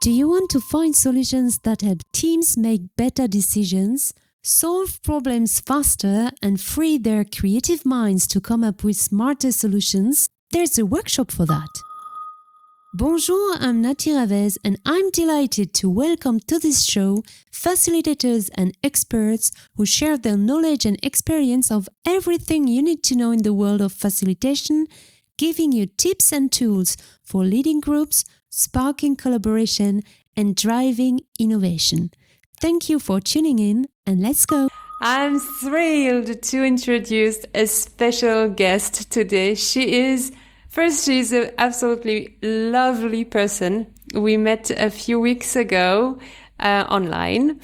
Do you want to find solutions that help teams make better decisions, solve problems faster, and free their creative minds to come up with smarter solutions? There's a workshop for that. Bonjour, I'm Nati Ravez, and I'm delighted to welcome to this show facilitators and experts who share their knowledge and experience of everything you need to know in the world of facilitation, giving you tips and tools for leading groups, sparking collaboration, and driving innovation. Thank you for tuning in, and let's go. I'm thrilled to introduce a special guest today. She's an absolutely lovely person. We met a few weeks ago online,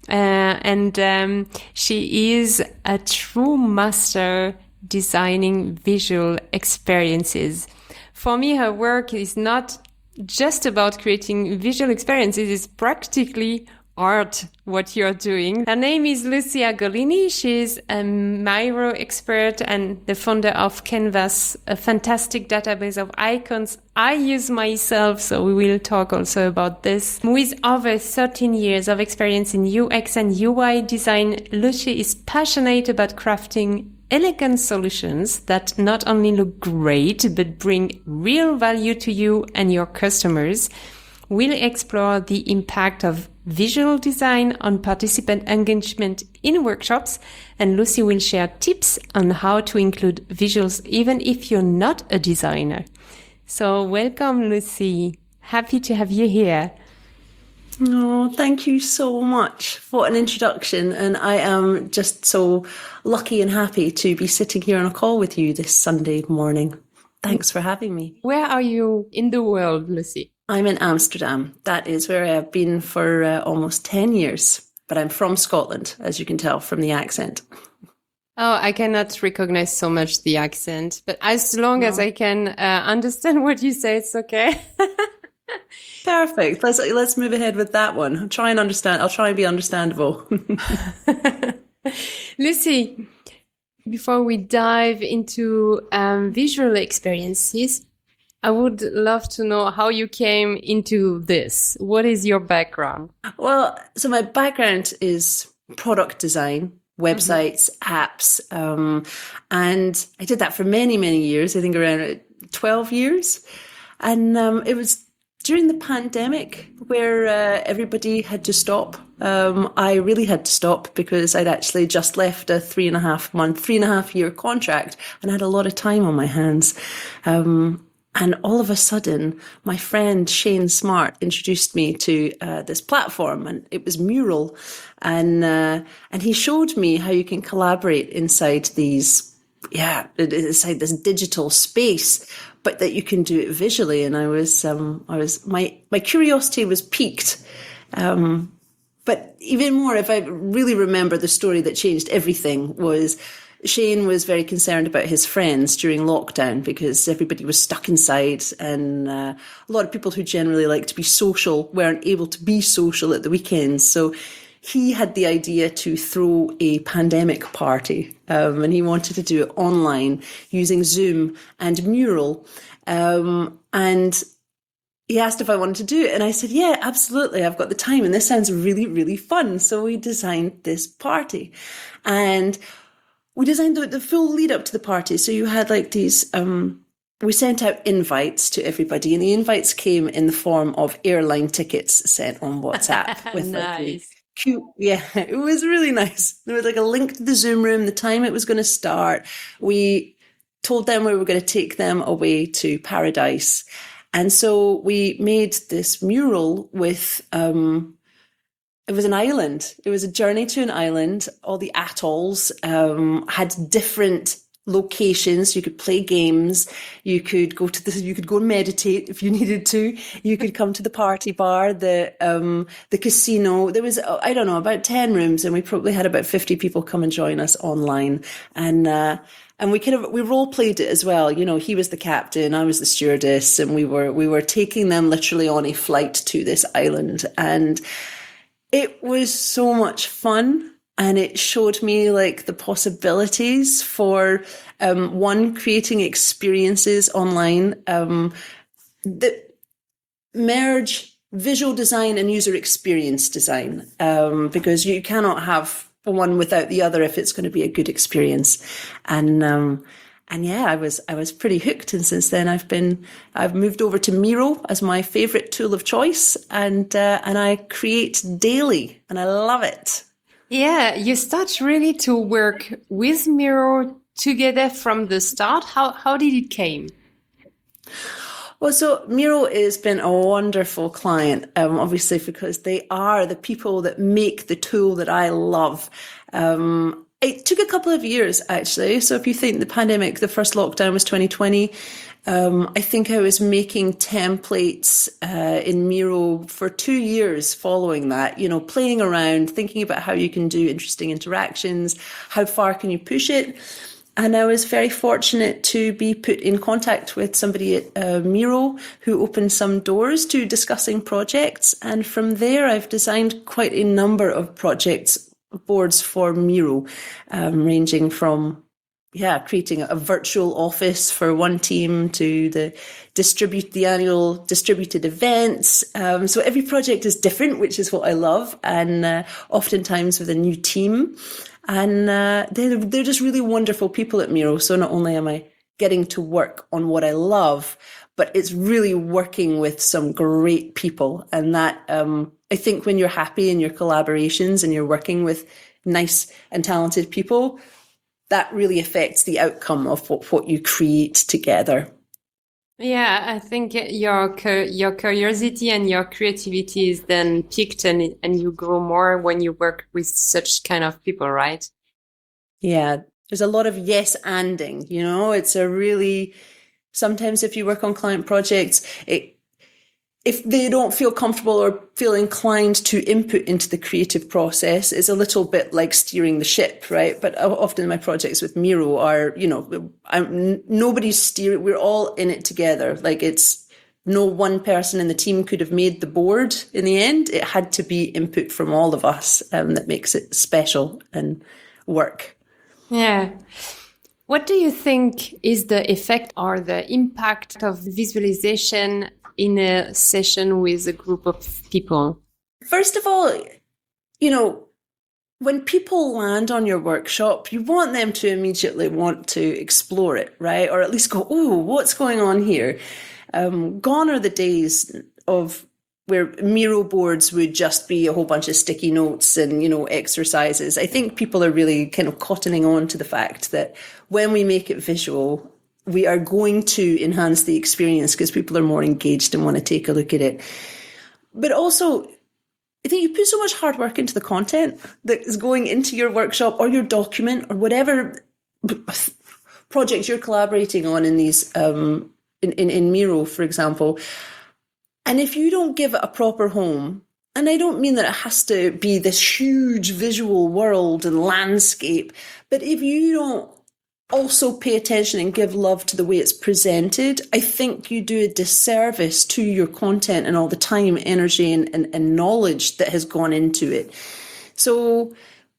and she is a true master designing visual experiences. For me, her work is not just about creating visual experiences, it's practically art, what you're doing. Her name is Lucia Golini. She's a Miro expert and the founder of Canvas, a fantastic database of icons I use myself, so we will talk also about this. With over 13 years of experience in UX and UI design, Lucia is passionate about crafting elegant solutions that not only look great, but bring real value to you and your customers. We'll explore the impact of visual design on participant engagement in workshops, and Lucy will share tips on how to include visuals even if you're not a designer. So welcome, Lucy. Happy to have you here. Oh, thank you so much for an introduction. And I am just so lucky and happy to be sitting here on a call with you this Sunday morning. Thanks for having me. Where are you in the world, Lucy? I'm in Amsterdam. That is where I have been for almost 10 years. But I'm from Scotland, as you can tell from the accent. Oh, I cannot recognize so much the accent, but as long as I can understand what you say, it's okay. Perfect. Let's move ahead with that one. I'll try and be understandable. Lucy, before we dive into visual experiences, I would love to know how you came into this. What is your background? Well, so my background is product design, websites, apps, and I did that for many, many years. I think around 12 years. And it was during the pandemic where everybody had to stop. I really had to stop because I'd actually just left a 3.5 year contract and had a lot of time on my hands. And all of a sudden, my friend Shane Smart introduced me to this platform, and it was Mural. And he showed me how you can collaborate inside inside this digital space, but that you can do it visually. And my curiosity was piqued. But even more, if I really remember the story that changed everything, was Shane was very concerned about his friends during lockdown because everybody was stuck inside, and a lot of people who generally like to be social weren't able to be social at the weekends. So he had the idea to throw a pandemic party, and he wanted to do it online using Zoom and Mural. And he asked if I wanted to do it, and I said, yeah, absolutely, I've got the time, and this sounds really, really fun. So we designed this party, and we designed the full lead up to the party. So you had like these, we sent out invites to everybody, and the invites came in the form of airline tickets sent on WhatsApp. With nice. Cute. Yeah, it was really nice. There was like a link to the Zoom room, the time it was going to start. We told them we were going to take them away to paradise. And so we made this mural with, it was an island. It was a journey to an island. All the atolls had different locations. You could play games. You could go and meditate if you needed to. You could come to the party bar, the casino. There was, I don't know, about 10 rooms, and we probably had about 50 people come and join us online. And we role played it as well. You know, he was the captain, I was the stewardess, and we were taking them literally on a flight to this island. And it was so much fun. And it showed me like the possibilities for, creating experiences online, that merge visual design and user experience design, because you cannot have one without the other if it's going to be a good experience. And yeah, I was pretty hooked, and since then I've moved over to Miro as my favorite tool of choice, and I create daily, and I love it. Yeah, you start really to work with Miro together from the start. How did it came? Well, so Miro has been a wonderful client, obviously, because they are the people that make the tool that I love. It took a couple of years, actually. So if you think the pandemic, the first lockdown was 2020, I think I was making templates in Miro for 2 years following that, playing around, thinking about how you can do interesting interactions, how far can you push it. And I was very fortunate to be put in contact with somebody at Miro who opened some doors to discussing projects. And from there, I've designed quite a number of projects boards for Miro, ranging from creating a virtual office for one team to the annual distributed events. So every project is different, which is what I love, and oftentimes with a new team. And they're just really wonderful people at Miro. So not only am I getting to work on what I love, but it's really working with some great people. And that, I think when you're happy in your collaborations and you're working with nice and talented people, that really affects the outcome of what you create together. Yeah, I think your curiosity and your creativity is then picked, and you grow more when you work with such kind of people, right? Yeah, there's a lot of yes anding, it's a really, sometimes if you work on client projects, if they don't feel comfortable or feel inclined to input into the creative process, it's a little bit like steering the ship, right? But often my projects with Miro are, nobody's steering, we're all in it together. Like it's no one person in the team could have made the board in the end. It had to be input from all of us that makes it special and work. Yeah. What do you think is the effect or the impact of visualization in a session with a group of people? First of all, when people land on your workshop, you want them to immediately want to explore it, right? Or at least go, oh, what's going on here? Gone are the days of where Miro boards would just be a whole bunch of sticky notes and, exercises. I think people are really kind of cottoning on to the fact that when we make it visual, we are going to enhance the experience because people are more engaged and want to take a look at it. But also, I think you put so much hard work into the content that is going into your workshop or your document or whatever projects you're collaborating on in these, in Miro, for example. And if you don't give it a proper home, and I don't mean that it has to be this huge visual world and landscape, but if you don't also pay attention and give love to the way it's presented, I think you do a disservice to your content and all the time, energy, and knowledge that has gone into it. So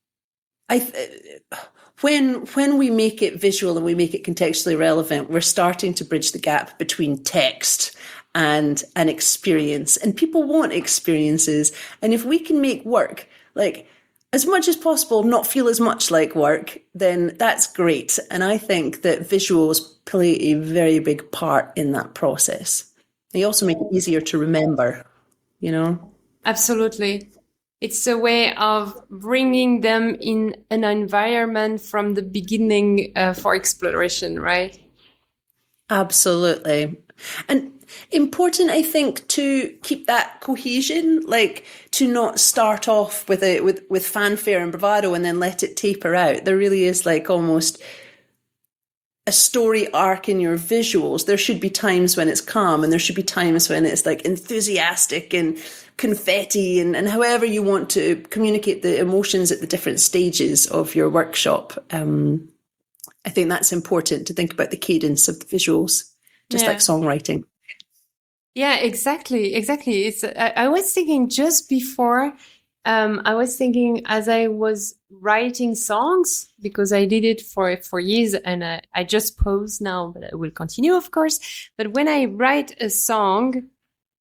when we make it visual and we make it contextually relevant, we're starting to bridge the gap between text and an experience. And people want experiences. And if we can make work, like, as much as possible, not feel as much like work, then that's great. And I think that visuals play a very big part in that process. They also make it easier to remember, Absolutely. It's a way of bringing them in an environment from the beginning for exploration, right? Absolutely. And important, I think, to keep that cohesion, like to not start off with fanfare and bravado and then let it taper out. There really is like almost a story arc in your visuals. There should be times when it's calm and there should be times when it's like enthusiastic and confetti and however you want to communicate the emotions at the different stages of your workshop. I think that's important to think about the cadence of the visuals, just like songwriting. Yeah, exactly. It's. I was thinking just before. I was thinking as I was writing songs, because I did it for years, and I just pause now, but I will continue, of course. But when I write a song,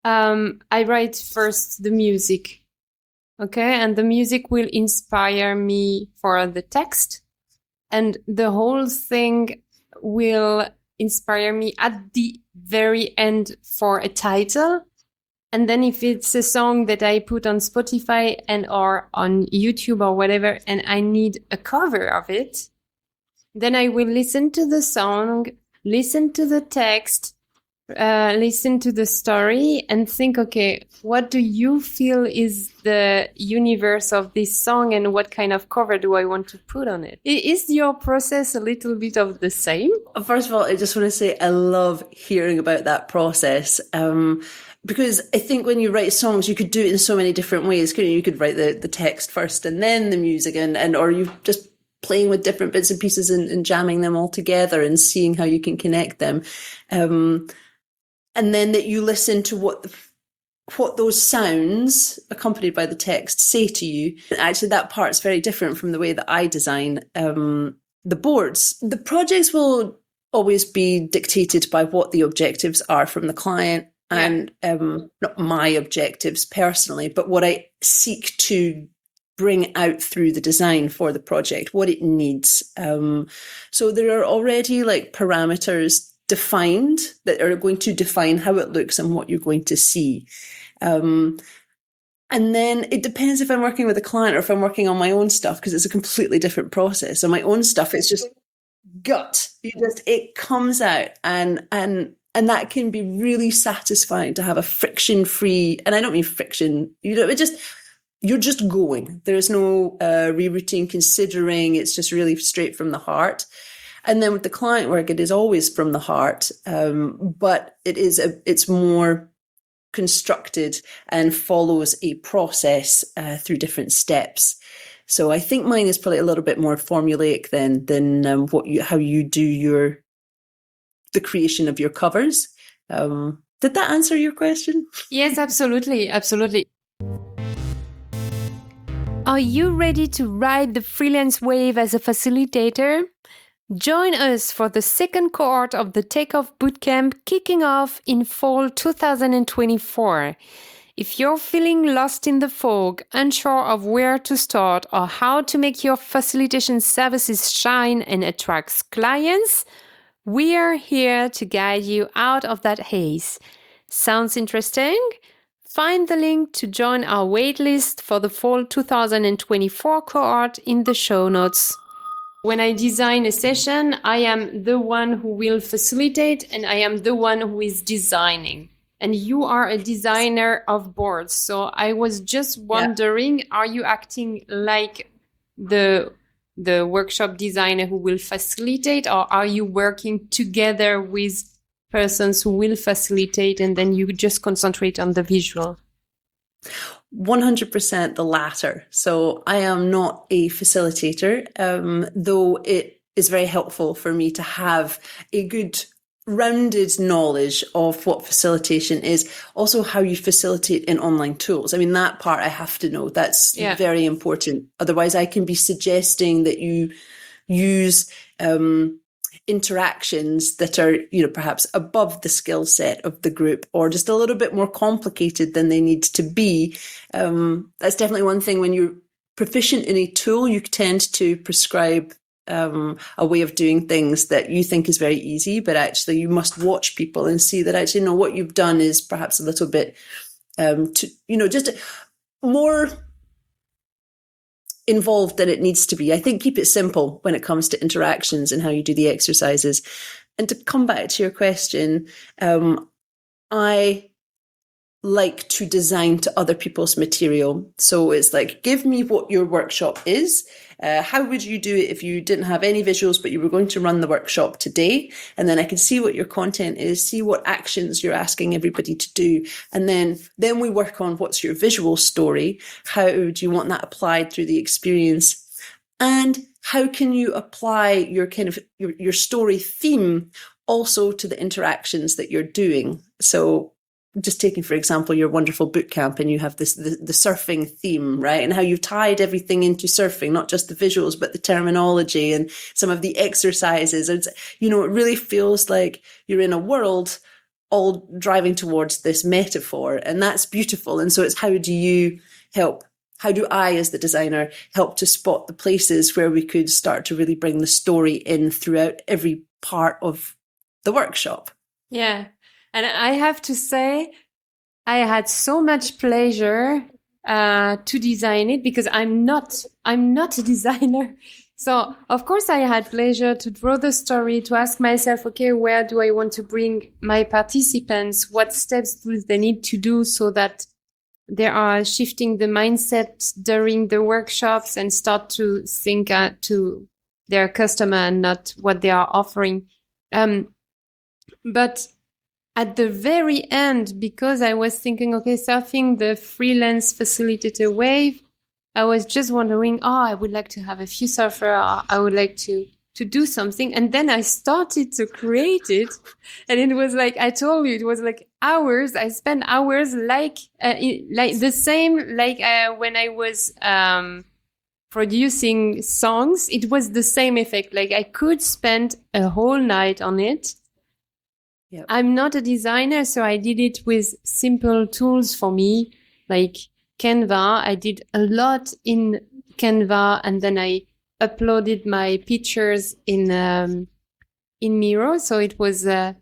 I write first the music. Okay. And the music will inspire me for the text. And the whole thing will inspire me at the very end for a title. And then if it's a song that I put on Spotify and or on YouTube or whatever, and I need a cover of it, then I will listen to the song, listen to the text, listen to the story and think, okay, what do you feel is the universe of this song and what kind of cover do I want to put on it? Is your process a little bit of the same? First of all, I just want to say I love hearing about that process. Because I think when you write songs, you could do it in so many different ways. You could write the text first and then the music and or you just playing with different bits and pieces and jamming them all together and seeing how you can connect them. And then that you listen to what those sounds accompanied by the text say to you. Actually, that part's very different from the way that I design the boards. The projects will always be dictated by what the objectives are from the client. And not my objectives personally, but what I seek to bring out through the design for the project, what it needs. So there are already like parameters defined that are going to define how it looks and what you're going to see. And then it depends if I'm working with a client or if I'm working on my own stuff, because it's a completely different process. On my own stuff, it's just gut. It comes out and that can be really satisfying to have a friction-free, and I don't mean friction, you're just going. There's no rerouting, considering, it's just really straight from the heart. And then with the client work, it is always from the heart, but it's more constructed and follows a process through different steps. So I think mine is probably a little bit more formulaic than how you do the creation of your covers. Did that answer your question? Yes, absolutely. Absolutely. Are you ready to ride the freelance wave as a facilitator? Join us for the second cohort of the Takeoff Bootcamp kicking off in fall 2024. If you're feeling lost in the fog, unsure of where to start or how to make your facilitation services shine and attract clients, we are here to guide you out of that haze. Sounds interesting? Find the link to join our waitlist for the fall 2024 cohort in the show notes. When I design a session, I am the one who will facilitate and I am the one who is designing. And you are a designer of boards. So I was just wondering, Are you acting like the workshop designer who will facilitate, or are you working together with persons who will facilitate and then you just concentrate on the visual? 100% the latter. So I am not a facilitator, though it is very helpful for me to have a good rounded knowledge of what facilitation is, also how you facilitate in online tools. I mean, that part I have to know. That's very important. Otherwise, I can be suggesting that you use interactions that are, perhaps above the skill set of the group or just a little bit more complicated than they need to be. That's definitely one thing. When you're proficient in a tool, you tend to prescribe a way of doing things that you think is very easy, but actually you must watch people and see that actually, what you've done is perhaps a little bit, just more involved than it needs to be. I think keep it simple when it comes to interactions and how you do the exercises. And to come back to your question, I like to design to other people's material. So it's like, give me what your workshop is. How would you do it if you didn't have any visuals, but you were going to run the workshop today? And then I can see what your content is, see what actions you're asking everybody to do. And then we work on what's your visual story. How do you want that applied through the experience? And how can you apply your kind of your story theme also to the interactions that you're doing? So just taking, for example, your wonderful bootcamp, and you have the surfing theme, right? And how you've tied everything into surfing, not just the visuals, but the terminology and some of the exercises. It's, it really feels like you're in a world all driving towards this metaphor, and that's beautiful. And so it's how do I, as the designer, help to spot the places where we could start to really bring the story in throughout every part of the workshop? Yeah. And I have to say, I had so much pleasure to design it, because I'm not a designer. So of course I had pleasure to draw the story, to ask myself, okay, where do I want to bring my participants? What steps do they need to do so that they are shifting the mindset during the workshops and start to think to their customer and not what they are offering. But at the very end, because I was thinking, okay, surfing the freelance facilitator wave, I was just wondering, I would like to have a few surfers. I would like to do something. And then I started to create it. And it was like, I told you, it was like hours. I spent hours like the same, when I was producing songs, it was the same effect. Like I could spend a whole night on it. Yep. I'm not a designer, so I did it with simple tools for me, like Canva. I did a lot in Canva, and then I uploaded my pictures in Miro. So it was a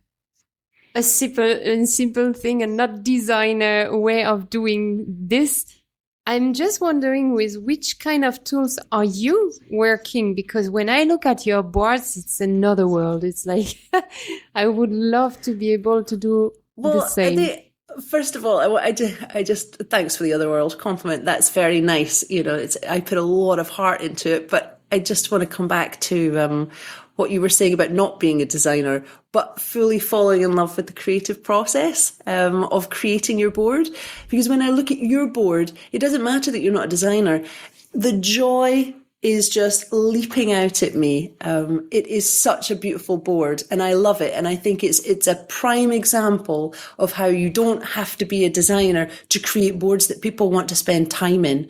simple thing and not designer way of doing this. I'm just wondering, with which kind of tools are you working? Because when I look at your boards, it's another world. It's like, I would love to be able to do the same. First of all, I just thanks for the other world compliment. That's very nice. You know, I put a lot of heart into it, but I just want to come back to what you were saying about not being a designer, but fully falling in love with the creative process of creating your board. Because when I look at your board, it doesn't matter that you're not a designer. The joy is just leaping out at me. It is such a beautiful board, and I love it. And I think it's a prime example of how you don't have to be a designer to create boards that people want to spend time in.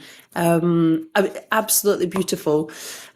Absolutely beautiful.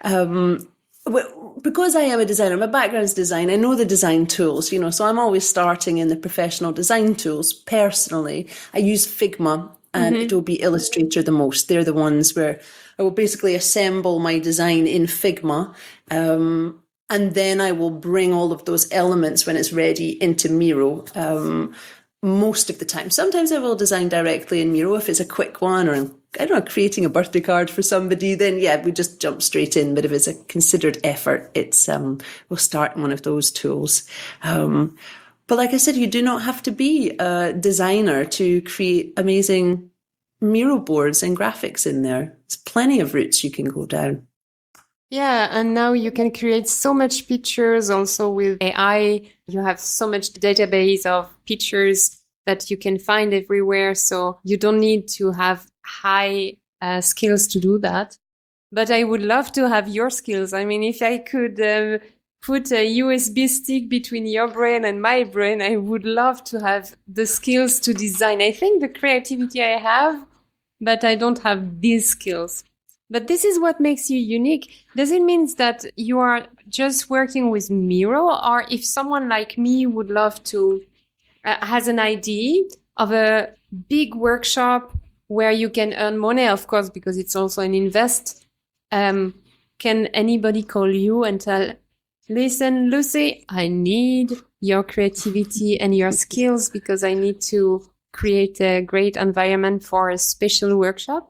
Because I am a designer, my background's design, I know the design tools, you know, so I'm always starting in the professional design tools. Personally, I use Figma and Adobe Illustrator the most. They're the ones where I will basically assemble my design in Figma, and then I will bring all of those elements when it's ready into Miro. Most of the time. Sometimes I will design directly in Miro if it's a quick one, or I don't know, creating a birthday card for somebody, then yeah, we just jump straight in. But if it's a considered effort, it's we'll start in one of those tools. But like I said, you do not have to be a designer to create amazing Miro boards and graphics in there. There's plenty of routes you can go down. Yeah, and now you can create so much pictures also with AI. You have so much database of pictures that you can find everywhere. So you don't need to have high skills to do that. But I would love to have your skills. I mean, if I could put a USB stick between your brain and my brain, I would love to have the skills to design. I think the creativity I have, but I don't have these skills. But this is what makes you unique. Does it mean that you are just working with Miro, or if someone like me would love to, has an idea of a big workshop where you can earn money, of course, because it's also an invest, can anybody call you and tell, listen, Lucy, I need your creativity and your skills because I need to create a great environment for a special workshop?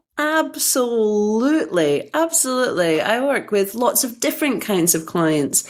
Absolutely. I work with lots of different kinds of clients.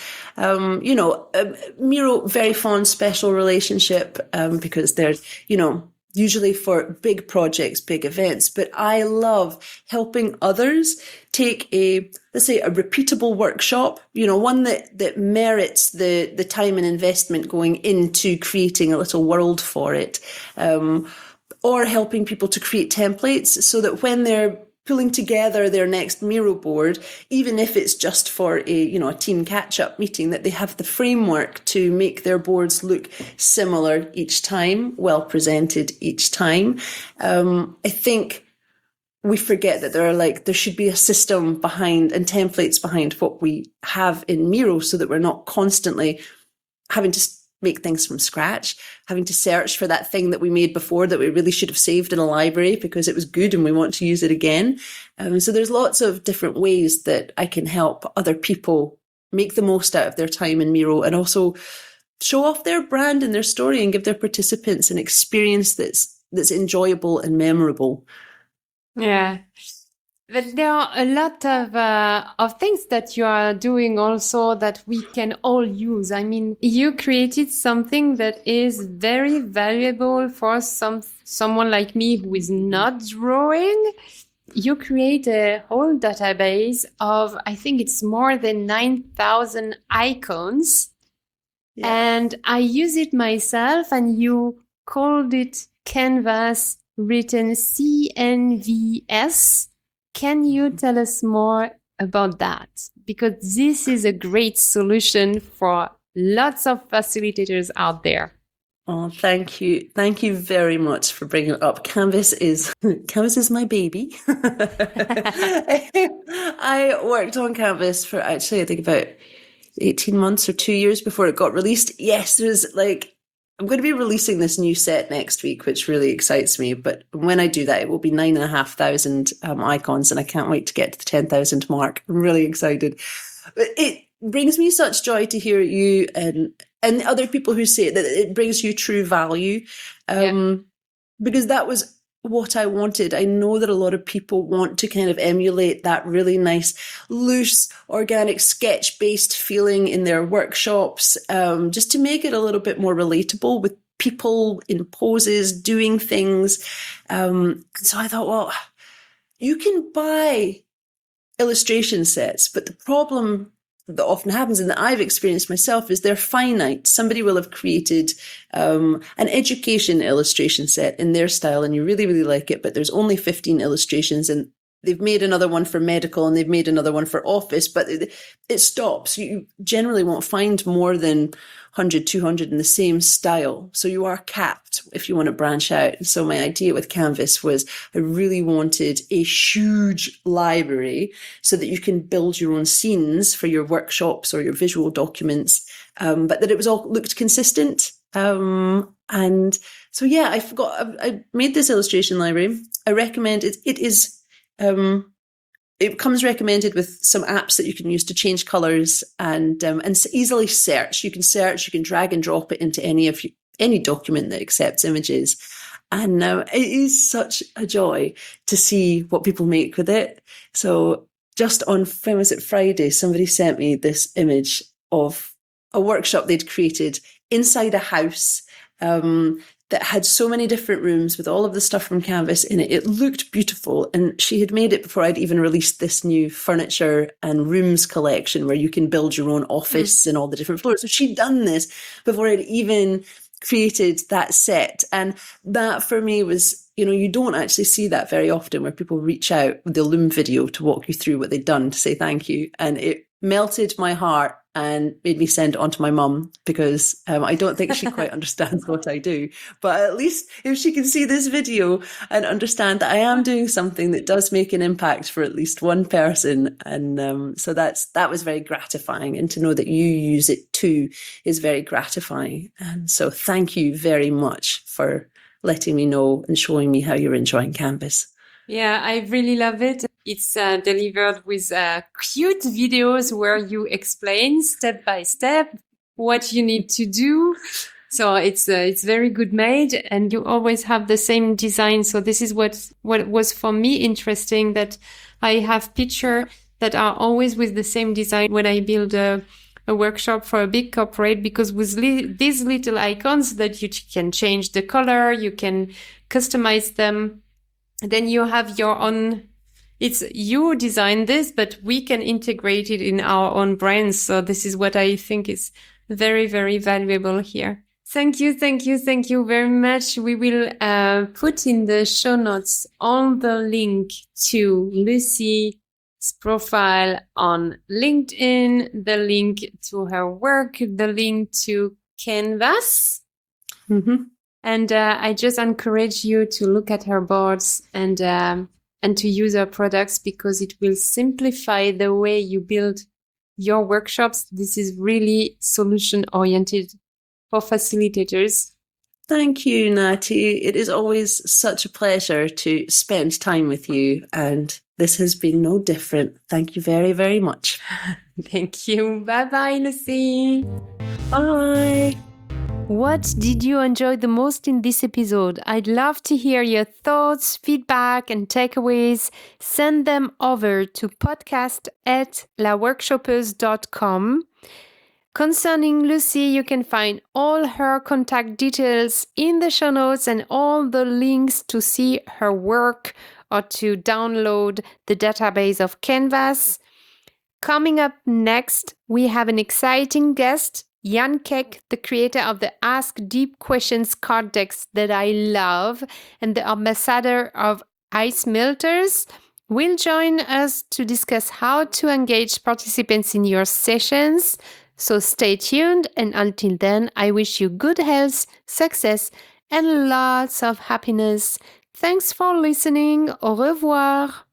Miro, very fond, special relationship, because they're, usually for big projects, big events. But I love helping others take let's say a repeatable workshop, one that merits the time and investment going into creating a little world for it. Or helping people to create templates so that when they're pulling together their next Miro board, even if it's just for a team catch-up meeting, that they have the framework to make their boards look similar each time, well presented each time. I think we forget that there should be a system behind and templates behind what we have in Miro so that we're not constantly having to make things from scratch, having to search for that thing that we made before that we really should have saved in a library because it was good and we want to use it again. So there's lots of different ways that I can help other people make the most out of their time in Miro, and also show off their brand and their story and give their participants an experience that's enjoyable and memorable. Yeah. But there are a lot of things that you are doing also that we can all use. I mean, you created something that is very valuable for someone like me who is not drawing. You create a whole database of, I think it's more than 9,000 icons. Yeah. And I use it myself, and you called it Canvas, written CNVS. Can you tell us more about that? Because this is a great solution for lots of facilitators out there. Oh, thank you. Thank you very much for bringing it up. Canvas is my baby. I worked on Canvas for actually, I think about 18 months or 2 years before it got released. Yes, I'm going to be releasing this new set next week, which really excites me. But when I do that, it will be 9,500 icons, and I can't wait to get to the 10,000 mark. I'm really excited. But it brings me such joy to hear you and other people who say that it brings you true value, because that was what I wanted. I know that a lot of people want to kind of emulate that really nice, loose, organic, sketch-based feeling in their workshops, just to make it a little bit more relatable with people in poses, doing things. So I thought, well, you can buy illustration sets, but the problem that often happens, and that I've experienced myself, is they're finite. Somebody will have created an education illustration set in their style, and you really, really like it, but there's only 15 illustrations, and they've made another one for medical, and they've made another one for office, but it stops. You generally won't find more than 100, 200 in the same style. So you are capped if you want to branch out. And so my idea with Canvas was I really wanted a huge library so that you can build your own scenes for your workshops or your visual documents, but that it was all looked consistent. And so, yeah, I made this illustration library. I recommend it. It comes recommended with some apps that you can use to change colors and easily search. You can search, you can drag and drop it into any document that accepts images. And it is such a joy to see what people make with it. So just on, when was it, Friday, somebody sent me this image of a workshop they'd created inside a house, that had so many different rooms with all of the stuff from Canvas in it. It looked beautiful. And she had made it before I'd even released this new furniture and rooms collection where you can build your own office and all the different floors. So she'd done this before I'd even created that set. And that for me was, you don't actually see that very often, where people reach out with the Loom video to walk you through what they'd done to say thank you. And it melted my heart and made me send it on to my mum, because I don't think she quite understands what I do. But at least if she can see this video and understand that I am doing something that does make an impact for at least one person. And so that was very gratifying. And to know that you use it too is very gratifying. And so thank you very much for letting me know and showing me how you're enjoying Canvas. Yeah, I really love it. It's delivered with cute videos where you explain step by step what you need to do. So it's very good made, and you always have the same design. So this is what was for me interesting, that I have pictures that are always with the same design when I build a workshop for a big corporate, because with these little icons that you can change the color, you can customize them. Then you have your own, you design this, but we can integrate it in our own brands. So this is what I think is very, very valuable here. Thank you very much. We will put in the show notes all the link to Lucy's profile on LinkedIn, the link to her work, the link to Canvas. Mm-hmm. And I just encourage you to look at her boards and to use her products, because it will simplify the way you build your workshops. This is really solution-oriented for facilitators. Thank you, Natty. It is always such a pleasure to spend time with you, and this has been no different. Thank you very, very much. Thank you. Bye-bye, Lucy. Bye. What did you enjoy the most in this episode? I'd love to hear your thoughts, feedback, and takeaways. Send them over to podcast@laworkshoppers.com. Concerning Lucy, you can find all her contact details in the show notes and all the links to see her work or to download the database of Canvas. Coming up next, we have an exciting guest, Jan Keck, the creator of the Ask Deep Questions card decks that I love and the ambassador of Ice Melters, will join us to discuss how to engage participants in your sessions. So stay tuned, and until then, I wish you good health, success, and lots of happiness. Thanks for listening. Au revoir.